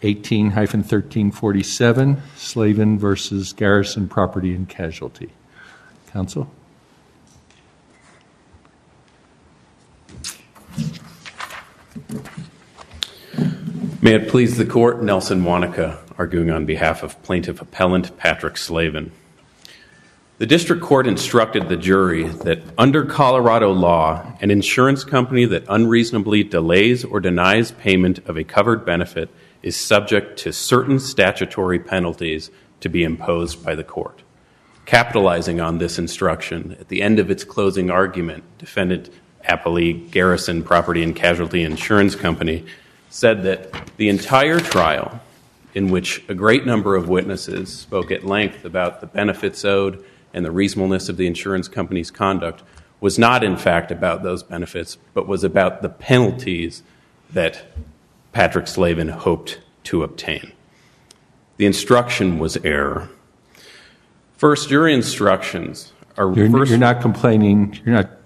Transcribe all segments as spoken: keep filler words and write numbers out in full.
eighteen thirteen forty-seven, Slavin versus Garrison Property and Casualty. Counsel? May it please the Court, Nelson Wanaka, arguing on behalf of Plaintiff Appellant Patrick Slavin. The District Court instructed the jury that under Colorado law, an insurance company that unreasonably delays or denies payment of a covered benefit is subject to certain statutory penalties to be imposed by the court. Capitalizing on this instruction, at the end of its closing argument, defendant Appellee Garrison Property and Casualty Insurance Company said that the entire trial, in which a great number of witnesses spoke at length about the benefits owed and the reasonableness of the insurance company's conduct, was not in fact about those benefits, but was about the penalties that Patrick Slavin hoped to obtain. The instruction was error. First, jury instructions are... You're, first, you're not complaining, you're not...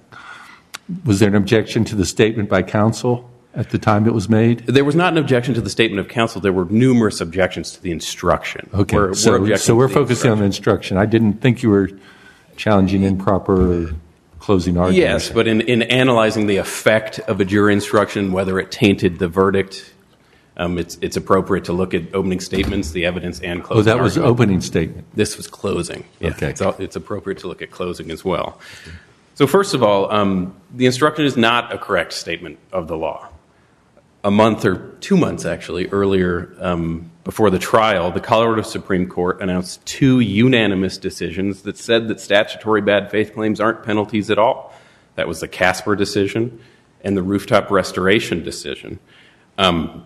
Was there an objection to the statement by counsel at the time it was made? There was not an objection to the statement of counsel. There were numerous objections to the instruction. Okay, we're, so, we're, so we're focusing on the instruction. I didn't think you were challenging improper closing argument. Yes, but in, in analyzing the effect of a jury instruction, whether it tainted the verdict, um, it's, it's appropriate to look at opening statements, the evidence, and closing Oh, that was argument. opening statement. This was closing. Yeah, Okay. It's, it's appropriate to look at closing as well. So first of all, um, the instruction is not a correct statement of the law. A month or two months, actually, earlier um, before the trial, the Colorado Supreme Court announced two unanimous decisions that said that statutory bad faith claims aren't penalties at all. That was the Casper decision and the rooftop restoration decision. Um,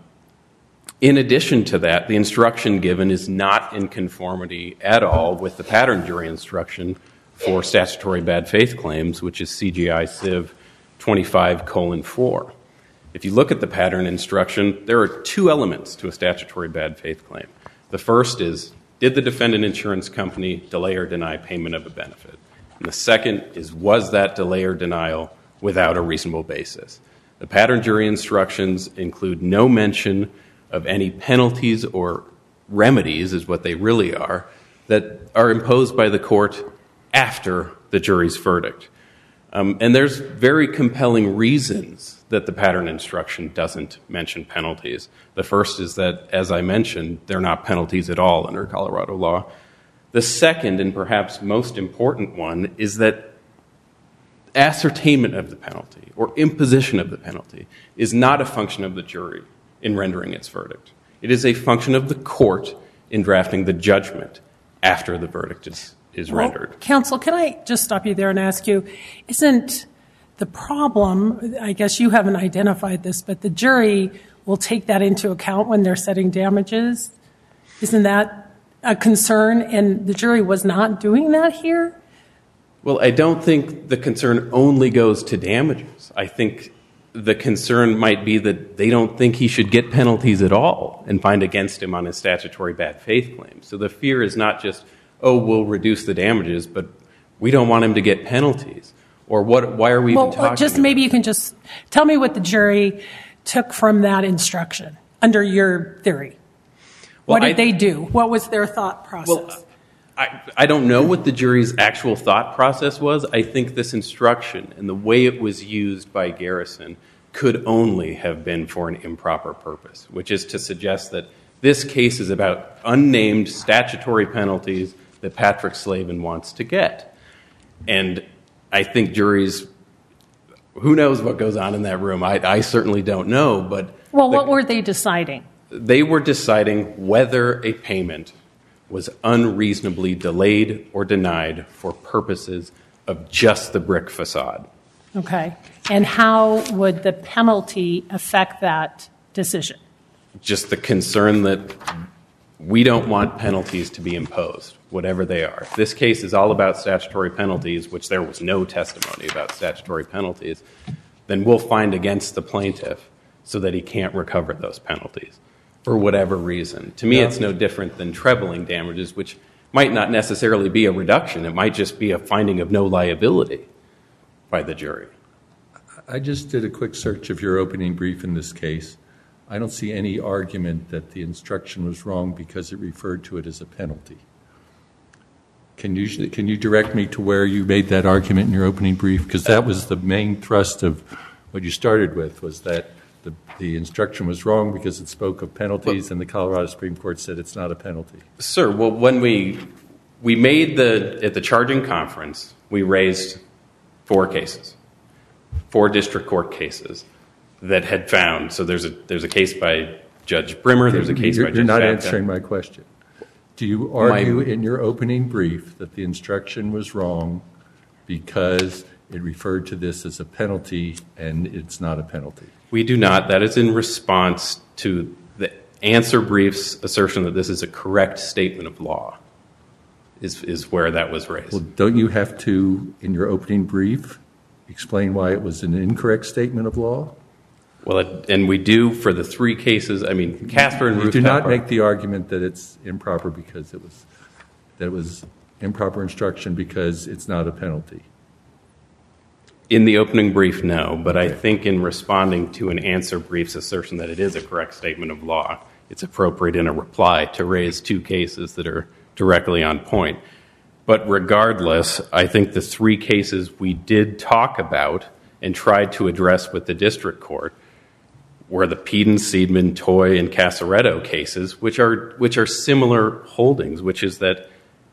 in addition to that, the instruction given is not in conformity at all with the pattern jury instruction for statutory bad faith claims, which is C G I Civ twenty-five colon four. If you look at the pattern instruction, there are two elements to a statutory bad faith claim. The first is, did the defendant insurance company delay or deny payment of a benefit? And the second is, was that delay or denial without a reasonable basis? The pattern jury instructions include no mention of any penalties or remedies, is what they really are, that are imposed by the court after the jury's verdict. Um, and there's very compelling reasons that the pattern instruction doesn't mention penalties. The first is that, as I mentioned, they're not penalties at all under Colorado law. The second, and perhaps most important one, is that ascertainment of the penalty or imposition of the penalty is not a function of the jury in rendering its verdict. It is a function of the court in drafting the judgment after the verdict is, is well, rendered. Counsel, can I just stop you there and ask you, isn't the problem, I guess you haven't identified this, but the jury will take that into account when they're setting damages? Isn't that a concern? And the jury was not doing that here? Well, I don't think the concern only goes to damages. I think the concern might be that they don't think he should get penalties at all and find against him on his statutory bad faith claim. So the fear is not just, oh, we'll reduce the damages, but we don't want him to get penalties. Or what? Why are we well, even talking just about maybe it? You can just tell me what the jury took from that instruction under your theory. Well, what did I, they do? What was their thought process? Well, I, I don't know what the jury's actual thought process was. I think this instruction and the way it was used by Garrison could only have been for an improper purpose, which is to suggest that this case is about unnamed statutory penalties that Patrick Slavin wants to get. And I think juries, who knows what goes on in that room? I, I certainly don't know. But well, the, what were they deciding? They were deciding whether a payment was unreasonably delayed or denied for purposes of just the brick facade. Okay. And how would the penalty affect that decision? Just the concern that we don't want penalties to be imposed, whatever they are. If this case is all about statutory penalties, which there was no testimony about statutory penalties, then we'll find against the plaintiff so that he can't recover those penalties for whatever reason. To me, yeah. It's no different than trebling damages, which might not necessarily be a reduction. It might just be a finding of no liability by the jury. I just did a quick search of your opening brief in this case. I don't see any argument that the instruction was wrong because it referred to it as a penalty. Can you, can you direct me to where you made that argument in your opening brief? Because that was the main thrust of what you started with, was that the, the instruction was wrong because it spoke of penalties, well, and the Colorado Supreme Court said it's not a penalty. Sir, well, when we we made the, at the charging conference, we raised four cases, four district court cases that had found, so there's a there's a case by Judge Brimmer, there's a case you're, by Judge You're not Babka. Answering my question. Do you argue my, in your opening brief that the instruction was wrong because it referred to this as a penalty and it's not a penalty? We do not. That is in response to the answer brief's assertion that this is a correct statement of law, is, is where that was raised. Well, don't you have to, in your opening brief, explain why it was an incorrect statement of law? Well, it, and we do for the three cases. I mean, Casper and You Ruth do not Pepper. make the argument that it's improper because it was that it was improper instruction because it's not a penalty. In the opening brief, no, but I think in responding to an answer brief's assertion that it is a correct statement of law, it's appropriate in a reply to raise two cases that are directly on point. But regardless, I think the three cases we did talk about and tried to address with the district court were the Peden, Seidman, Toy, and Casaretto cases, which are which are similar holdings, which is that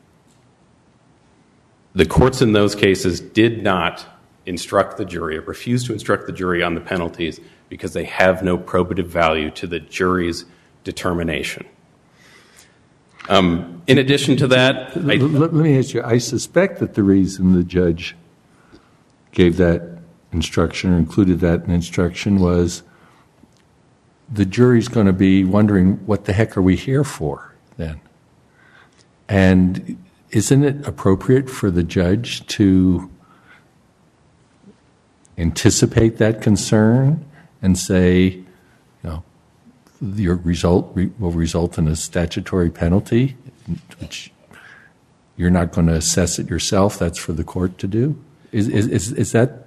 the courts in those cases did not instruct the jury, or refused to instruct the jury on the penalties because they have no probative value to the jury's determination. Um, in addition to that... I, let, let me ask you, I suspect that the reason the judge gave that instruction or included that in instruction was the jury's going to be wondering, what the heck are we here for then? And isn't it appropriate for the judge to anticipate that concern and say, you know, your result re- will result in a statutory penalty, which you're not going to assess it yourself, that's for the court to do? Is, is, is that,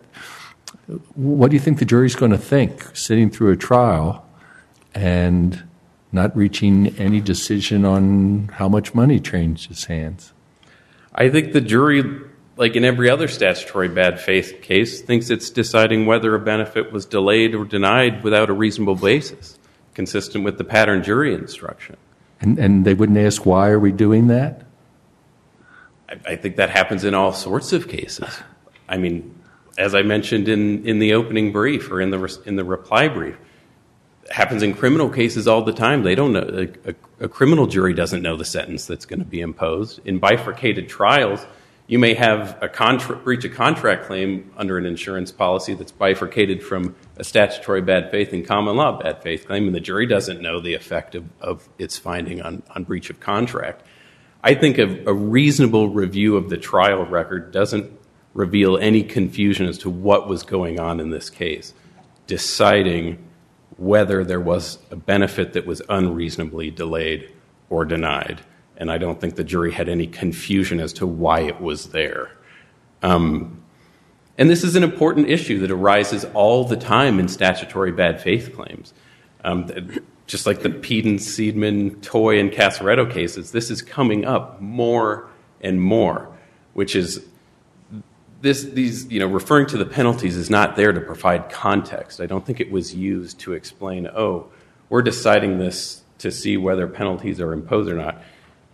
what do you think the jury's going to think, sitting through a trial and not reaching any decision on how much money changes hands? I think the jury, like in every other statutory bad faith case, thinks it's deciding whether a benefit was delayed or denied without a reasonable basis, consistent with the pattern jury instruction. And, and they wouldn't ask, why are we doing that? I, I think that happens in all sorts of cases. I mean, as I mentioned in, in the opening brief or in the in the reply brief, it happens in criminal cases all the time. They don't know, a, a, a criminal jury doesn't know the sentence that's going to be imposed. In bifurcated trials, you may have a contra- breach of contract claim under an insurance policy that's bifurcated from a statutory bad faith and common law bad faith claim, and the jury doesn't know the effect of, of its finding on, on breach of contract. I think a, a reasonable review of the trial record doesn't reveal any confusion as to what was going on in this case, deciding whether there was a benefit that was unreasonably delayed or denied. And I don't think the jury had any confusion as to why it was there. Um, and this is an important issue that arises all the time in statutory bad faith claims. Um, just like the Peden, Seidman, Toy, and Casaretto cases, this is coming up more and more, which is this, these, you know, referring to the penalties is not there to provide context. I don't think it was used to explain, oh, we're deciding this to see whether penalties are imposed or not.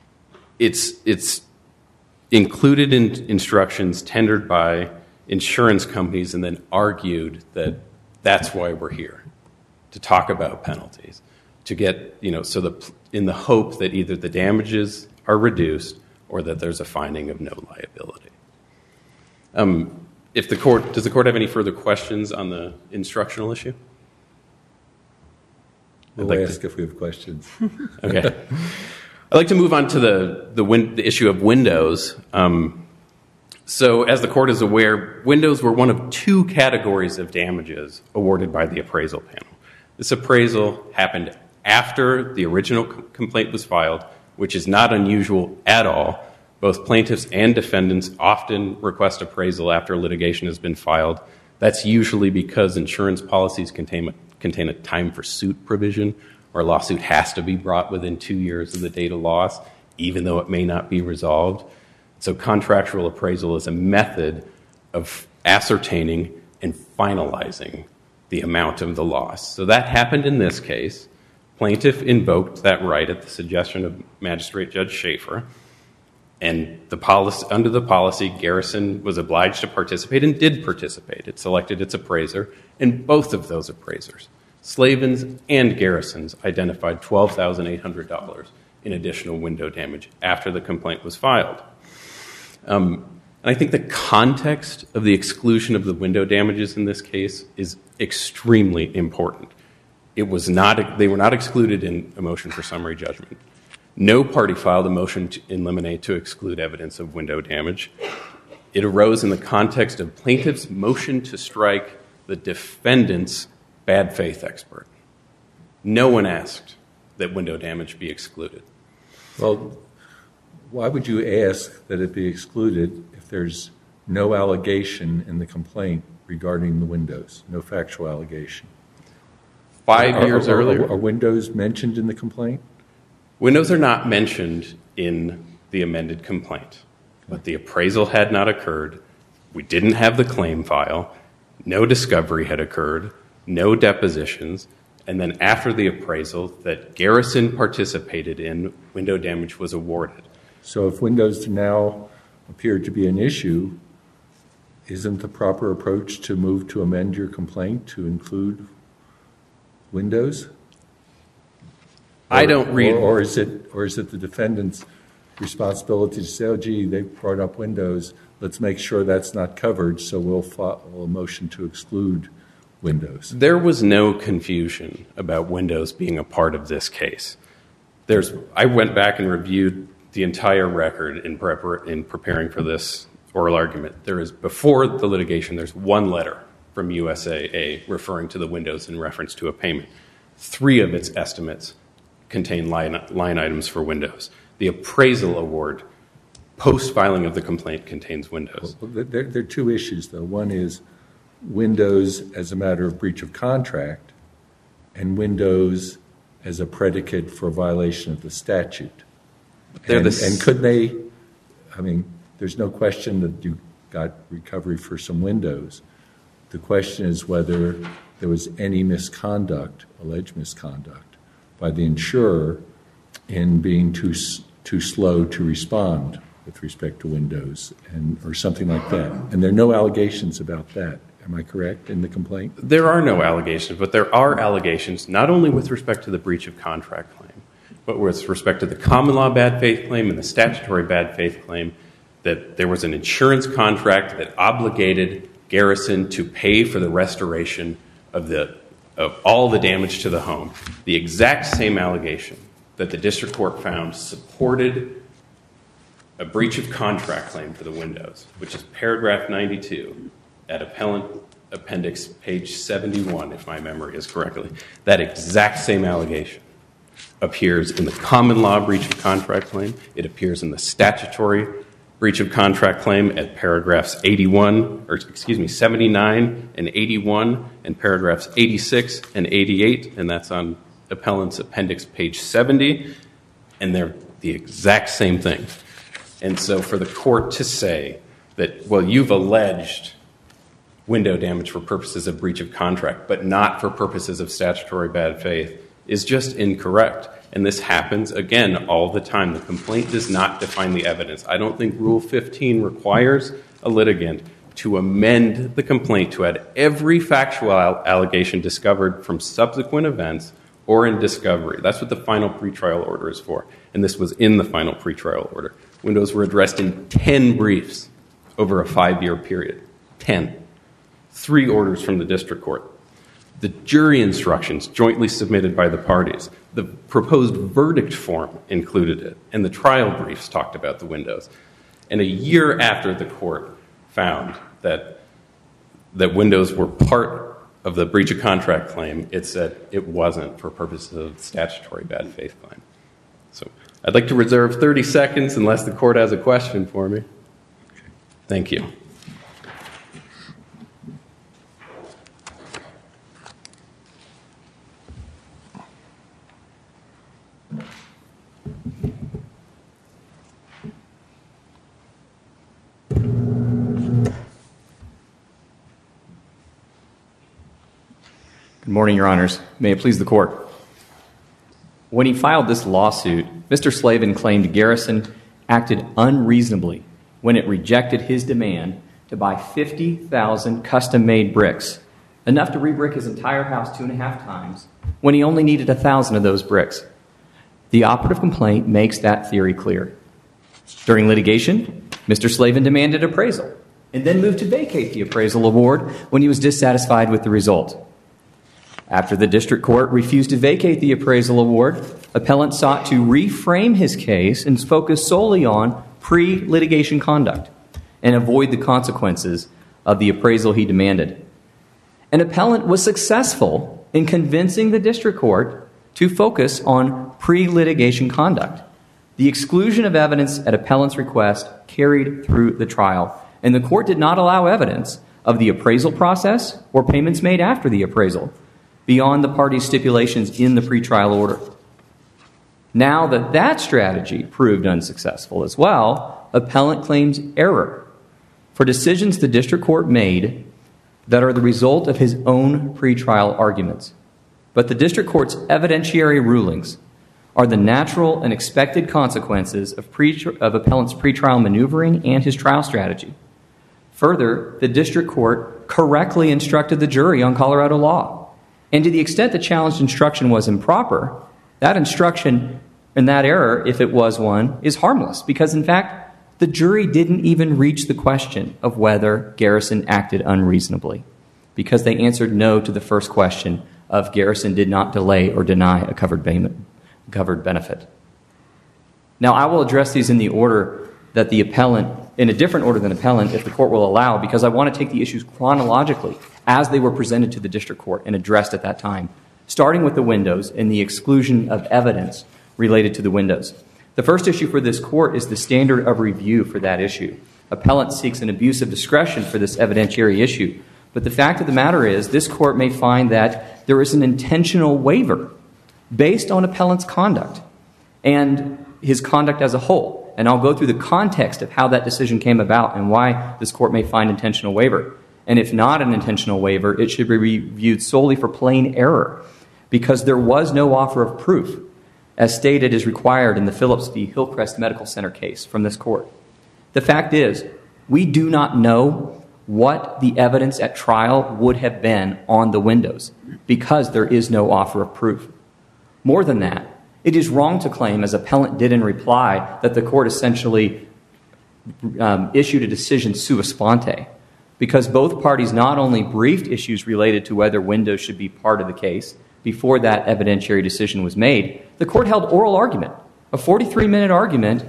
It's it's included in instructions tendered by insurance companies and then argued that that's why we're here, to talk about penalties, to get, you know, so the in the hope that either the damages are reduced or that there's a finding of no liability. Um, if the court, does the court have any further questions on the instructional issue? We'll like ask to, if we have questions. Okay. I'd like to move on to the the, win, the issue of windows. Um, so as the court is aware, windows were one of two categories of damages awarded by the appraisal panel. This appraisal happened after the original com- complaint was filed, which is not unusual at all. Both plaintiffs and defendants often request appraisal after litigation has been filed. That's usually because insurance policies contain a, contain a time for suit provision, or a lawsuit has to be brought within two years of the date of loss, even though it may not be resolved. So contractual appraisal is a method of ascertaining and finalizing the amount of the loss. So that happened in this case. Plaintiff invoked that right at the suggestion of Magistrate Judge Schaefer, and the policy, under the policy, Garrison was obliged to participate and did participate. It selected its appraiser, and both of those appraisers, Slavin's and Garrison's, identified twelve thousand eight hundred dollars in additional window damage after the complaint was filed. Um, and I think the context of the exclusion of the window damages in this case is extremely important. It was not, they were not excluded in a motion for summary judgment. No party filed a motion to eliminate to exclude evidence of window damage. It arose in the context of plaintiff's motion to strike the defendant's bad faith expert. No one asked that window damage be excluded. Well, why would you ask that it be excluded if there's no allegation in the complaint regarding the windows, no factual allegation? Five are, years are, earlier. Are, are windows mentioned in the complaint? Windows are not mentioned in the amended complaint, but the appraisal had not occurred. We didn't have the claim file. No discovery had occurred. No depositions. And then after the appraisal that Garrison participated in, window damage was awarded. So if windows now appear to be an issue, isn't the proper approach to move to amend your complaint to include windows? I don't read... Or, or, is it, or is it the defendant's responsibility to say, oh, gee, they brought up windows, let's make sure that's not covered, so we'll file a motion to exclude windows? There was no confusion about windows being a part of this case. There's, I went back and reviewed the entire record in, prepar- in preparing for this oral argument. There is, before the litigation, there's one letter from U S A A referring to the windows in reference to a payment. Three of its estimates contain line, line items for windows. The appraisal award, post-filing of the complaint, contains windows. Well, there, there are two issues, though. One is windows as a matter of breach of contract and windows as a predicate for violation of the statute. They're and, the s- and could they, I mean, there's no question that you got recovery for some windows. The question is whether there was any misconduct, alleged misconduct, by the insurer in being too too slow to respond with respect to windows, and or something like that. And there are no allegations about that. Am I correct in the complaint? There are no allegations, but there are allegations not only with respect to the breach of contract claim, but with respect to the common law bad faith claim and the statutory bad faith claim, that there was an insurance contract that obligated Garrison to pay for the restoration of the of all the damage to the home. The exact same allegation that the district court found supported a breach of contract claim for the windows, which is paragraph ninety-two at appellant appendix page seventy-one, if my memory is correctly. That exact same allegation appears in the common law breach of contract claim. It appears in the statutory breach of contract claim at paragraphs eighty-one, or excuse me, seventy-nine and eighty-one, and paragraphs eighty-six and eighty-eight, and that's on appellant's appendix page seventy, and they're the exact same thing. And so for the court to say that, well, you've alleged window damage for purposes of breach of contract, but not for purposes of statutory bad faith, is just incorrect. And this happens, again, all the time. The complaint does not define the evidence. I don't think Rule fifteen requires a litigant to amend the complaint to add every factual allegation discovered from subsequent events or in discovery. That's what the final pretrial order is for. And this was in the final pretrial order. Windows were addressed in ten briefs over a five-year period. Ten. Three orders from the district court. The jury instructions jointly submitted by the parties. The proposed verdict form included it. And the trial briefs talked about the windows. And a year after the court found that, that windows were part of the breach of contract claim, it said it wasn't for purposes of statutory bad faith claim. So I'd like to reserve thirty seconds unless the court has a question for me. Thank you. Good morning, Your Honors. May it please the Court. When he filed this lawsuit, Mister Slavin claimed Garrison acted unreasonably when it rejected his demand to buy fifty thousand custom-made bricks, enough to re-brick his entire house two and a half times, when he only needed a thousand of those bricks. The operative complaint makes that theory clear. During litigation, Mister Slavin demanded appraisal and then moved to vacate the appraisal award when he was dissatisfied with the result. After the district court refused to vacate the appraisal award, appellant sought to reframe his case and focus solely on pre-litigation conduct and avoid the consequences of the appraisal he demanded. An appellant was successful in convincing the district court to focus on pre-litigation conduct. The exclusion of evidence at appellant's request carried through the trial, and the court did not allow evidence of the appraisal process or payments made after the appraisal beyond the parties' stipulations in the pretrial order. Now that that strategy proved unsuccessful as well, appellant claims error for decisions the district court made that are the result of his own pretrial arguments. But the district court's evidentiary rulings are the natural and expected consequences of, pre- of appellant's pretrial maneuvering and his trial strategy. Further, the district court correctly instructed the jury on Colorado law. And to the extent the challenged instruction was improper, that instruction and that error, if it was one, is harmless because, in fact, the jury didn't even reach the question of whether Garrison acted unreasonably because they answered no to the first question of Garrison did not delay or deny a covered payment, covered benefit. Now, I will address these in the order that the appellant, in a different order than appellant, if the court will allow, because I want to take the issues chronologically as they were presented to the district court and addressed at that time, starting with the windows and the exclusion of evidence related to the windows. The first issue for this court is the standard of review for that issue. Appellant seeks an abuse of discretion for this evidentiary issue. But the fact of the matter is, this court may find that there is an intentional waiver based on appellant's conduct and his conduct as a whole. And I'll go through the context of how that decision came about and why this court may find intentional waiver. And if not an intentional waiver, it should be reviewed solely for plain error because there was no offer of proof, as stated is required in the Phillips v. Hillcrest Medical Center case from this court. The fact is, we do not know what the evidence at trial would have been on the windows because there is no offer of proof. More than that, it is wrong to claim, as appellant did in reply, that the court essentially um, issued a decision sua sponte because both parties not only briefed issues related to whether windows should be part of the case before that evidentiary decision was made, the court held oral argument, a forty-three minute argument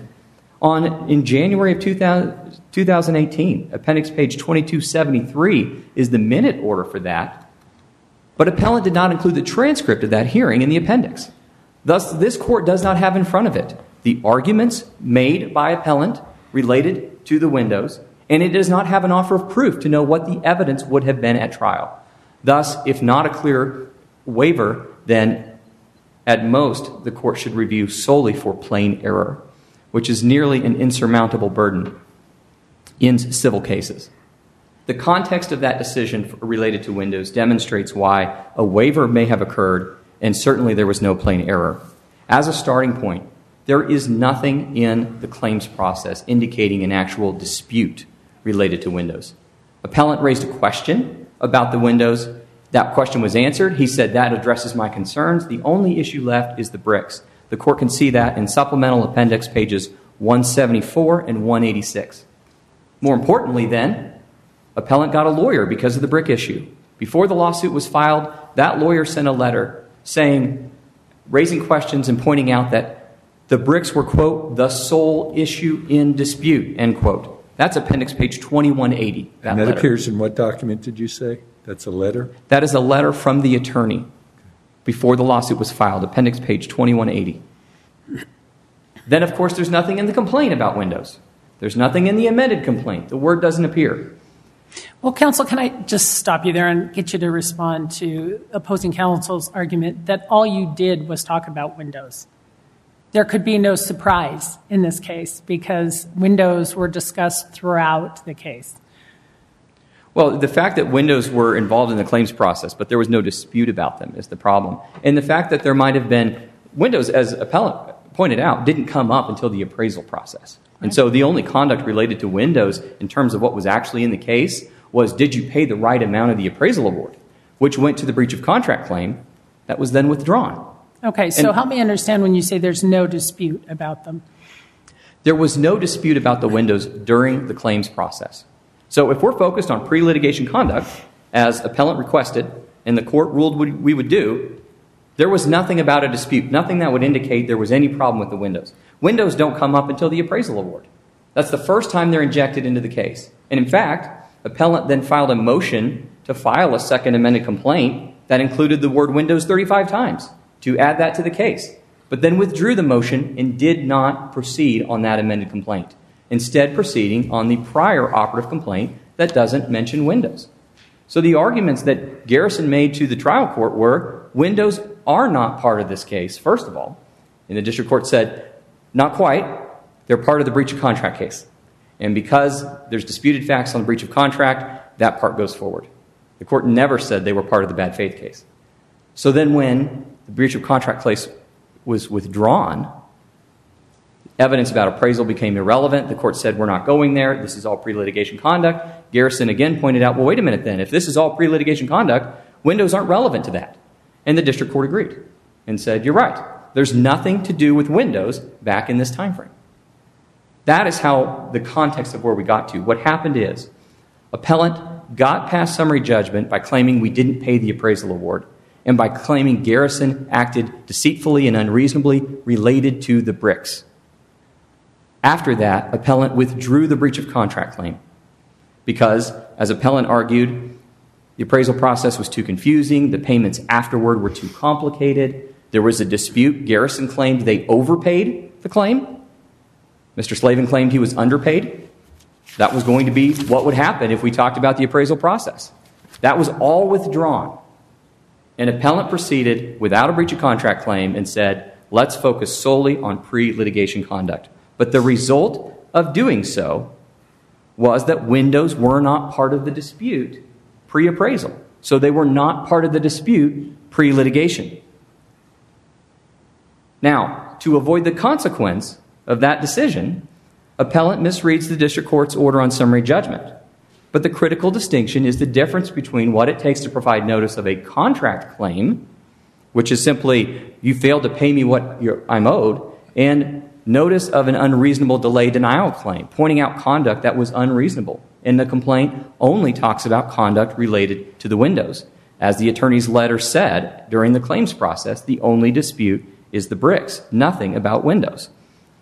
on in January of two thousand eighteen. Appendix page twenty-two seventy-three is the minute order for that, but appellant did not include the transcript of that hearing in the appendix. Thus, this court does not have in front of it the arguments made by appellant related to the windows, and it does not have an offer of proof to know what the evidence would have been at trial. Thus, if not a clear waiver, then at most the court should review solely for plain error, which is nearly an insurmountable burden in civil cases. The context of that decision related to windows demonstrates why a waiver may have occurred, and certainly there was no plain error. As a starting point, there is nothing in the claims process indicating an actual dispute related to windows. Appellant raised a question about the windows. That question was answered. He said, that addresses my concerns. The only issue left is the bricks. The court can see that in supplemental appendix pages one seventy-four and one eighty-six. More importantly then, appellant got a lawyer because of the brick issue. Before the lawsuit was filed, that lawyer sent a letter saying, raising questions and pointing out that the bricks were, quote, the sole issue in dispute, end quote. That's appendix page twenty-one eighty. That, and that letter. appears in what document did you say? That's a letter? That is a letter from the attorney before the lawsuit was filed, appendix page twenty-one eighty. Then, of course, there's nothing in the complaint about windows. There's nothing in the amended complaint. The word doesn't appear. Well, counsel, can I just stop you there and get you to respond to opposing counsel's argument that all you did was talk about windows? There could be no surprise in this case because windows were discussed throughout the case. Well, the fact that Windows were involved in the claims process, but there was no dispute about them is the problem. And the fact that there might have been, Windows, as appellant pointed out, didn't come up until the appraisal process. Right. And so the only conduct related to Windows in terms of what was actually in the case was, did you pay the right amount of the appraisal award, which went to the breach of contract claim that was then withdrawn. Okay, so and help me understand when you say there's no dispute about them. There was no dispute about the Windows during the claims process. So if we're focused on pre-litigation conduct, as appellant requested, and the court ruled we would do, there was nothing about a dispute, nothing that would indicate there was any problem with the Windows. Windows don't come up until the appraisal award. That's the first time they're injected into the case. And in fact, appellant then filed a motion to file a second amended complaint that included the word Windows thirty-five times to add that to the case, but then withdrew the motion and did not proceed on that amended complaint, instead proceeding on the prior operative complaint that doesn't mention Windows. So the arguments that Garrison made to the trial court were, Windows are not part of this case, first of all. And the district court said, not quite. They're part of the breach of contract case. And because there's disputed facts on the breach of contract, that part goes forward. The court never said they were part of the bad faith case. So then when the breach of contract case was withdrawn, evidence about appraisal became irrelevant. The court said, we're not going there. This is all pre-litigation conduct. Garrison again pointed out, well, wait a minute then. If this is all pre-litigation conduct, Windows aren't relevant to that. And the district court agreed and said, you're right. There's nothing to do with Windows back in this time frame. That is how the context of where we got to. What happened is, appellant got past summary judgment by claiming we didn't pay the appraisal award and by claiming Garrison acted deceitfully and unreasonably related to the bricks. After that, appellant withdrew the breach of contract claim because, as appellant argued, the appraisal process was too confusing, the payments afterward were too complicated, there was a dispute. Garrison claimed they overpaid the claim. Mister Slavin claimed he was underpaid. That was going to be what would happen if we talked about the appraisal process. That was all withdrawn. An appellant proceeded without a breach of contract claim and said, let's focus solely on pre-litigation conduct. But the result of doing so was that Windows were not part of the dispute pre-appraisal. So they were not part of the dispute pre-litigation. Now, to avoid the consequence of that decision, appellant misreads the district court's order on summary judgment. But the critical distinction is the difference between what it takes to provide notice of a contract claim, which is simply, you failed to pay me what you're, I'm owed, and notice of an unreasonable delay denial claim, pointing out conduct that was unreasonable. And the complaint only talks about conduct related to the Windows. As the attorney's letter said during the claims process, the only dispute is the bricks, nothing about Windows.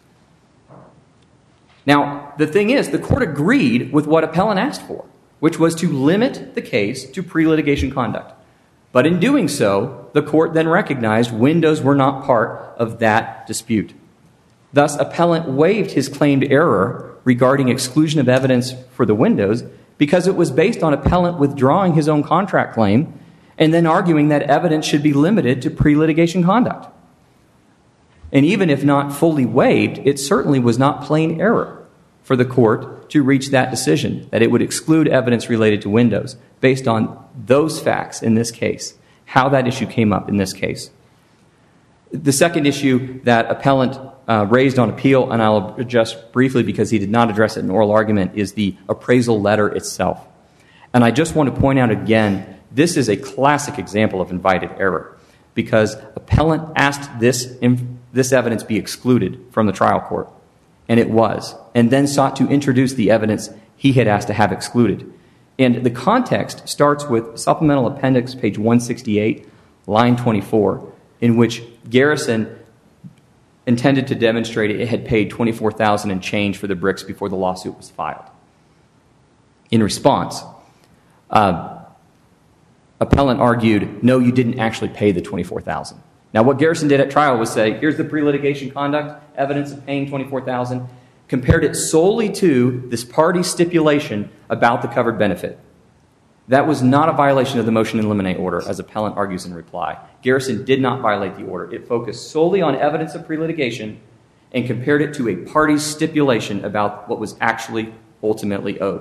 Now, the thing is, the court agreed with what appellant asked for, which was to limit the case to pre-litigation conduct. But in doing so, the court then recognized Windows were not part of that dispute. Thus, appellant waived his claimed error regarding exclusion of evidence for the Windows because it was based on appellant withdrawing his own contract claim and then arguing that evidence should be limited to pre-litigation conduct. And even if not fully waived, it certainly was not plain error for the court to reach that decision, that it would exclude evidence related to Windows based on those facts in this case, how that issue came up in this case. The second issue that appellant uh, raised on appeal, and I'll address briefly because he did not address it in oral argument, is the appraisal letter itself. And I just want to point out again, this is a classic example of invited error because appellant asked this, this evidence be excluded from the trial court, and it was, and then sought to introduce the evidence he had asked to have excluded. And the context starts with supplemental appendix, page one sixty-eight, line twenty-four, in which Garrison intended to demonstrate it had paid twenty-four thousand dollars and change for the bricks before the lawsuit was filed. In response, uh, appellant argued, no, you didn't actually pay the twenty-four thousand dollars. Now, what Garrison did at trial was say, here's the pre-litigation conduct, evidence of paying twenty-four thousand dollars, compared it solely to this party stipulation about the covered benefit. That was not a violation of the motion in limine order, as appellant argues in reply. Garrison did not violate the order. It focused solely on evidence of pre-litigation and compared it to a party's stipulation about what was actually ultimately owed.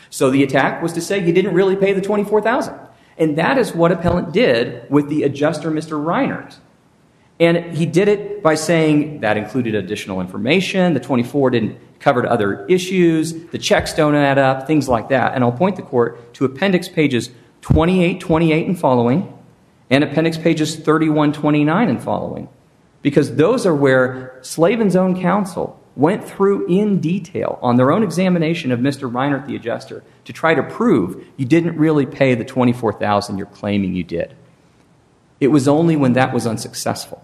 So the attack was to say he didn't really pay the twenty-four thousand dollars. And that is what appellant did with the adjuster, Mister Reinert. And he did it by saying that included additional information, the twenty-four didn't cover other issues, the checks don't add up, things like that. And I'll point the court to appendix pages twenty-eight, twenty-eight and following, and appendix pages thirty-one, twenty-nine and following. Because those are where Slavin's own counsel went through in detail on their own examination of Mister Reinert, the adjuster, to try to prove you didn't really pay the twenty-four thousand dollars you're claiming you did. It was only when that was unsuccessful,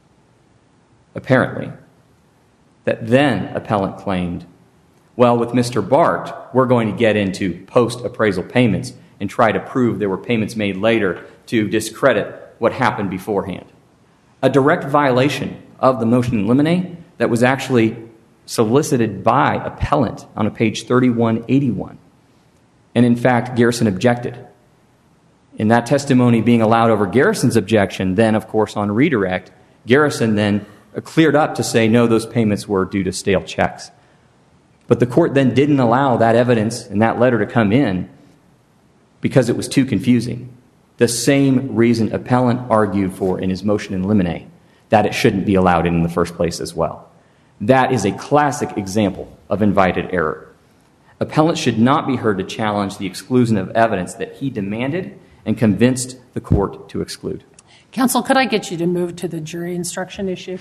apparently, that then appellant claimed, well, with Mister Bart, we're going to get into post-appraisal payments and try to prove there were payments made later to discredit what happened beforehand. A direct violation of the motion in limine that was actually solicited by appellant on a page thirty-one eighty-one. And in fact, Garrison objected. In that testimony being allowed over Garrison's objection, then, of course, on redirect, Garrison then cleared up to say, no, those payments were due to stale checks. But the court then didn't allow that evidence and that letter to come in because it was too confusing. The same reason appellant argued for in his motion in limine, that it shouldn't be allowed in, in the first place as well. That is a classic example of invited error. Appellant should not be heard to challenge the exclusion of evidence that he demanded and convinced the court to exclude. Counsel, could I get you to move to the jury instruction issue?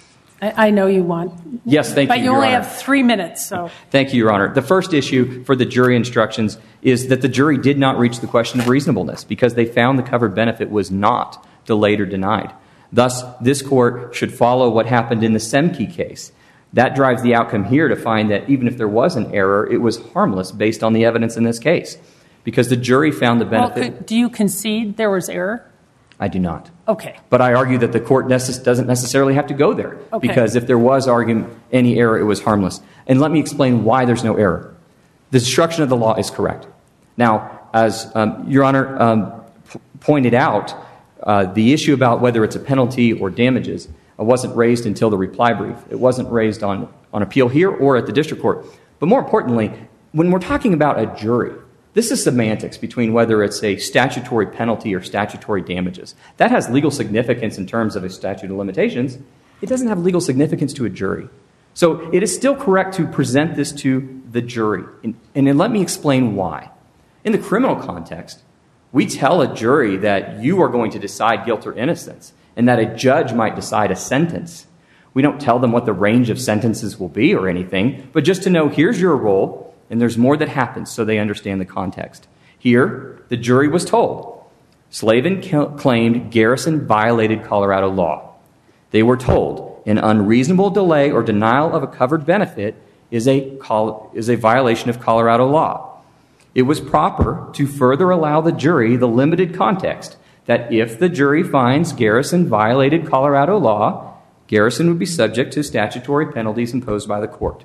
I, I know you want. Yes, thank but you, you Your only Honor. have three minutes, so. Thank you, Your Honor. The first issue for the jury instructions is that the jury did not reach the question of reasonableness because they found the covered benefit was not delayed or denied. Thus, this court should follow what happened in the Semke case. That drives the outcome here to find that even if there was an error, it was harmless based on the evidence in this case because the jury found the benefit. Well, could, do you concede there was error? I do not. Okay. But I argue that the court necess- doesn't necessarily have to go there Okay. because if there was argument, any error, it was harmless. And let me explain why there's no error. The instruction of the law is correct. Now, as um, Your Honor um, p- pointed out, uh, the issue about whether it's a penalty or damages uh, wasn't raised until the reply brief. It wasn't raised on, on appeal here or at the district court. But more importantly, when we're talking about a jury, this is semantics between whether it's a statutory penalty or statutory damages. That has legal significance in terms of a statute of limitations. It doesn't have legal significance to a jury. So it is still correct to present this to the jury. And, and then let me explain why. In the criminal context, we tell a jury that you are going to decide guilt or innocence and that a judge might decide a sentence. We don't tell them what the range of sentences will be or anything, but just to know here's your role. And there's more that happens so they understand the context. Here, the jury was told Slavin claimed Garrison violated Colorado law. They were told an unreasonable delay or denial of a covered benefit is a, is a violation of Colorado law. It was proper to further allow the jury the limited context that if the jury finds Garrison violated Colorado law, Garrison would be subject to statutory penalties imposed by the court.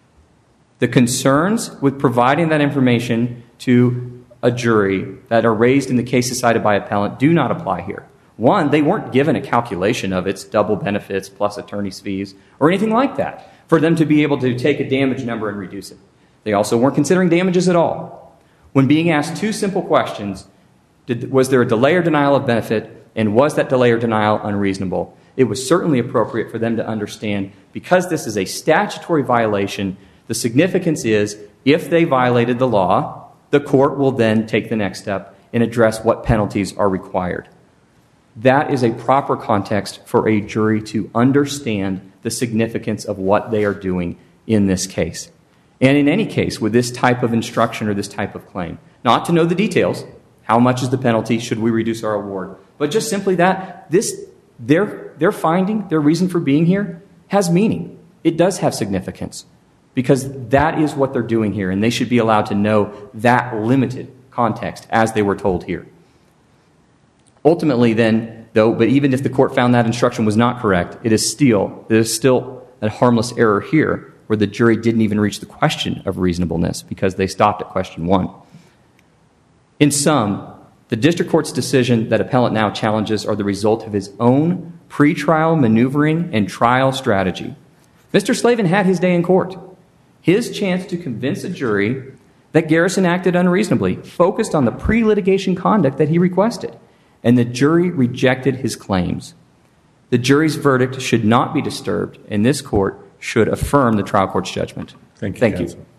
The concerns with providing that information to a jury that are raised in the cases cited by appellant do not apply here. One, they weren't given a calculation of its double benefits plus attorney's fees or anything like that for them to be able to take a damage number and reduce it. They also weren't considering damages at all. When being asked two simple questions, did, was there a delay or denial of benefit, and was that delay or denial unreasonable, it was certainly appropriate for them to understand because this is a statutory violation. The significance is, if they violated the law, the court will then take the next step and address what penalties are required. That is a proper context for a jury to understand the significance of what they are doing in this case. And in any case, with this type of instruction or this type of claim, not to know the details, how much is the penalty, should we reduce our award, but just simply that this, their, their finding, their reason for being here, has meaning. It does have significance. Because that is what they're doing here, and they should be allowed to know that limited context as they were told here. Ultimately, then, though, but even if the court found that instruction was not correct, it is still, it is still a harmless error here where the jury didn't even reach the question of reasonableness because they stopped at question one. In sum, the district court's decision that appellant now challenges are the result of his own pretrial maneuvering and trial strategy. Mister Slavin had his day in court. His chance to convince a jury that Garrison acted unreasonably, focused on the pre-litigation conduct that he requested, and the jury rejected his claims. The jury's verdict should not be disturbed, and this court should affirm the trial court's judgment. Thank you, Thank counsel. you.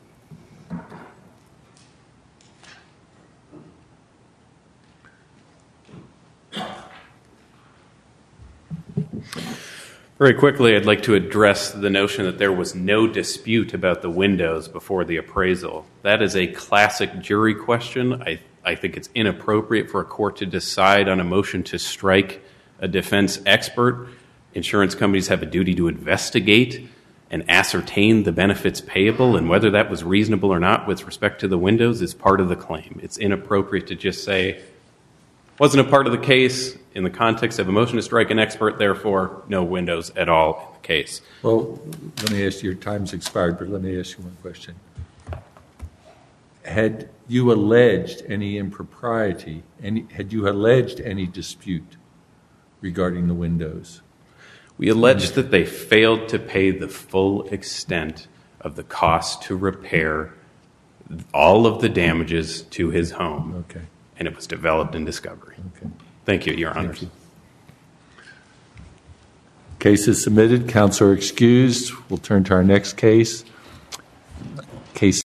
Very quickly, I'd like to address the notion that there was no dispute about the windows before the appraisal. That is a classic jury question. I, I think it's inappropriate for a court to decide on a motion to strike a defense expert. Insurance companies have a duty to investigate and ascertain the benefits payable, and whether that was reasonable or not with respect to the windows is part of the claim. It's inappropriate to just say, wasn't a part of the case in the context of a motion to strike an expert, therefore no windows at all in the case. Well, let me ask you, your time's expired, but let me ask you one question. Had you alleged any impropriety, any, had you alleged any dispute regarding the windows? We alleged that they failed to pay the full extent of the cost to repair all of the damages to his home. Okay. And it was developed in discovery. Okay. Thank you, Your Honors. Thank you. Case is submitted. Counsel are excused. We'll turn to our next case. Case